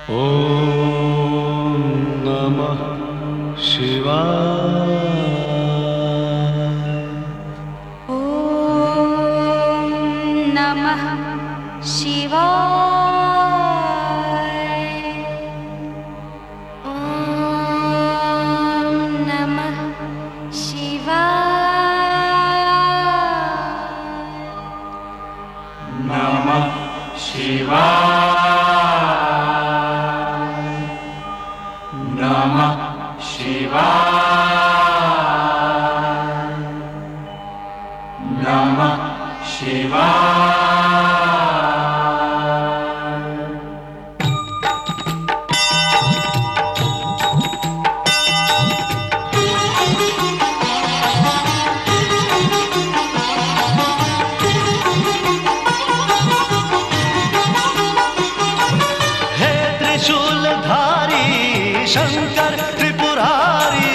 ॐ नमः शिवाय। ॐ नमः शिवाय। ॐ नमः शिवाय। नमः शिवाय। नमः शिवाय। नमः शिवाय। त्रिशूलधारी शंकर त्रिपुरारी,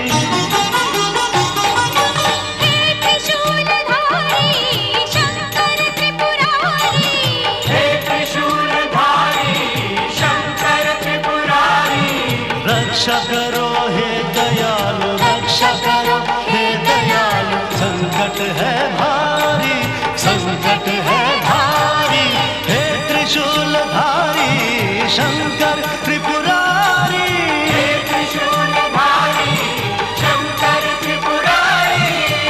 हे त्रिशूलधारी शंकर त्रिपुरारी, हे त्रिशूलधारी शंकर त्रिपुरारी। रक्षा करो हे दयालु, रक्षा करो हे दयालु। संकट है भारी, संकट है भारी। हे त्रिशूलधारी शंकर त्रिपुरारी, हे त्रिशूलधारी शंकर त्रिपुरारी।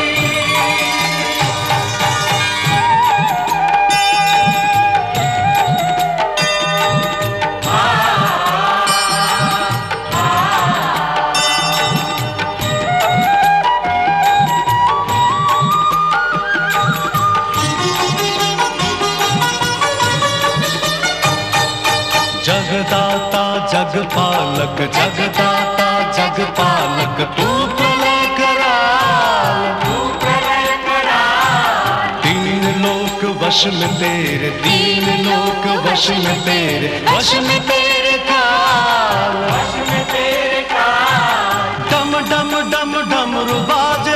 जगदाता जगपालक, जगदाता जगपालक। तू प्रलय कराल, तू प्रलय कराल। तीन लोक वश में तेरे, तीन लोक वश में तेरे, वश में तेरे काल। वश में तेरे काल। डम डम डम डमरू बाजे,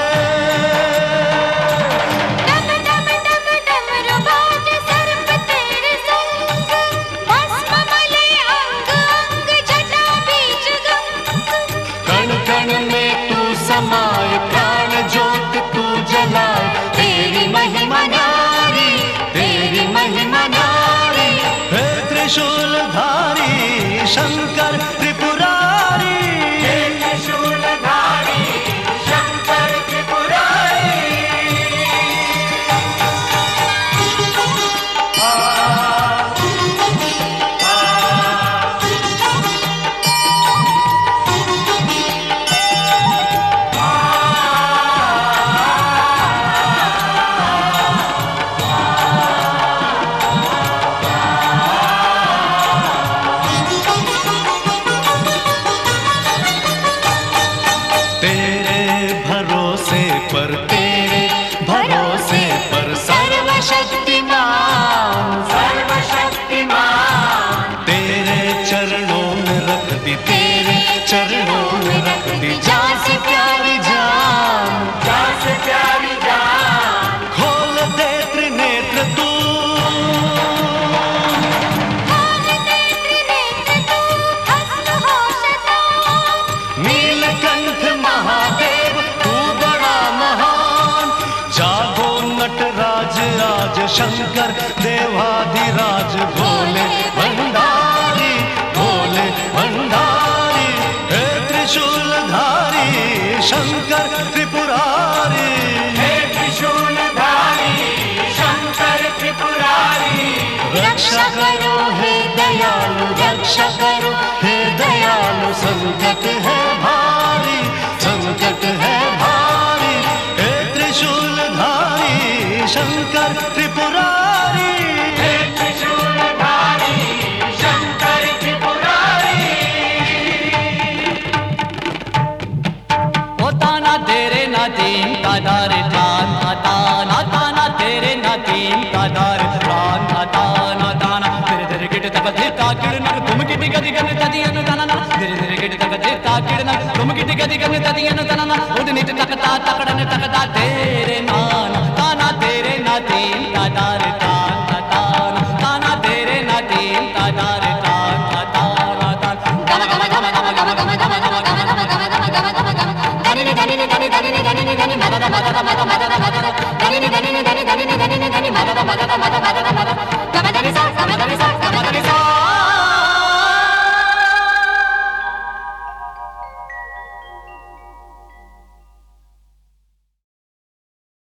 डम डम डम डमरू बाजे। सर्प तेरे संग, भस्म मले अंग अंग। जटा बीच गंग, कण कण में तू समाए। प्राण ज्योत तू जलाए। तेरी महिमा नारी, तेरी महिमा नारी। हे त्रिशूलधारी शंकर त्रिपुरारी, हे त्रिशूलधारी शंकर त्रिपुरारी। तेरे भरोसे पर, तेरे भरोसे पर सर्वशक्तिमान, सर्वशक्तिमान। तेरे चरणों में रख दी, तेरे चरणों में रख दी जान से प्यारी जान। जान से प्यारी जान। खोल दे त्रिनेत्र तू, खोल दे त्रिनेत्र तू। हस्त हो शतान, नीलकंठ महादेव तू बड़ा महान। जागो नटराज आज शंकर देवाधिराज। भोले भंडारी, भोले भंडारी। हे त्रिशूलधारी शंकर त्रिपुरारी, हे त्रिशूलधारी शंकर त्रिपुरारी। रक्षा करो हे दयालु, रक्षा करो हे दयालु। संकट है भारी, संकट है भारी। हे त्रिशूलधारी शंकर त्रिपुरारी, हे त्रिशूलधारी शंकर त्रिपुरारी। ओ ताना तेरे ना तीन तादार तान ताना ताना तेरे ना तीन तादार तान ताना ताना तेरे तेरे गिट तक देता किड़न तुम गिटी गदी गन तदियन तनना तेरे तेरे गिट तक देता किड़न तुम गिटी गदी गन तदियन तनना उद नित तकता तकड़न तकता तेरे नाना ताना तेरे ना तीन तादार तान ताना ताना तेरे ना तीन तादार तान ताना దని దని దని దని దని దని మదద మదద మద మదద మదద దని దని దని దని దని దని మద